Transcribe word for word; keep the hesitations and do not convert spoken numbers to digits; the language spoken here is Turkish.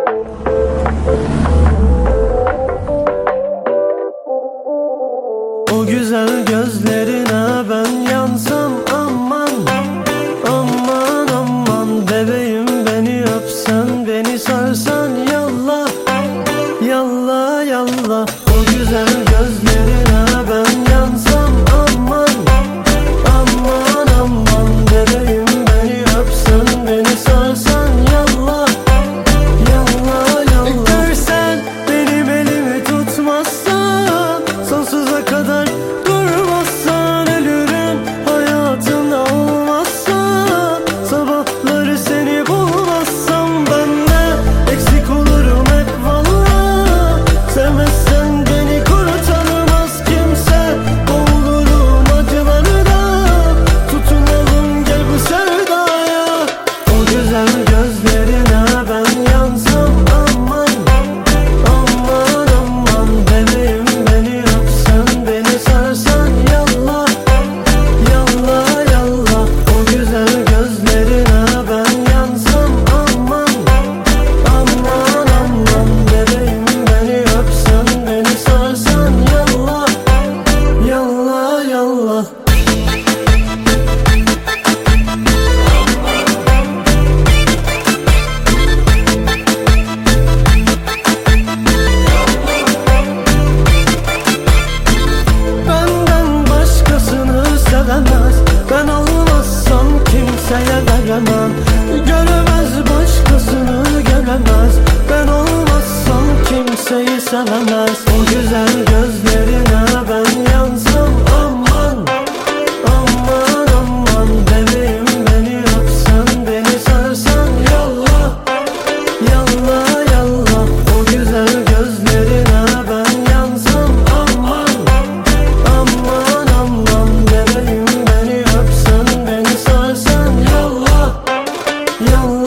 O güzel gözlerine ben yansam aman, aman aman. Bebeğim beni öpsen, beni sarsan yallah, yallah yallah. O güzel gözlerine ben yansam aman, aman aman. Bebeğim beni öpsen, beni sarsan yallah, yallah yallah. Görsen benim elimi tutmazsan, sonsuza kadar durmazsan ölürüm. Hayatımda olmazsan, sabahları seni bulmazsam ben de eksik olurum hep valla. Sevmezsen beni kurtarmaz kimse, boğulurum acılarına. Tutunalım gel bu sevdaya. O güzel gözlerine ben yansam aman, aman aman. Bebeğim beni öpsen, beni sarsan yallah, yallah yallah. O güzel gözlerine ben yansam aman, aman aman. Bebeğim beni öpsen, beni sarsan yallah, yallah yallah. Benden başkasını sevemez, ben olmazsam kimseye veremem. Göremez başkasını göremez, ben olmazsam kimseyi sevemez. O güzel gözlerine ben yansam aman, aman aman. Bebeğim beni öpsen, beni sarsan yallah, yallah yallah. O güzel gözlerine ben yansam aman, aman aman. Bebeğim beni öpsen, beni sarsan yallah, yallah.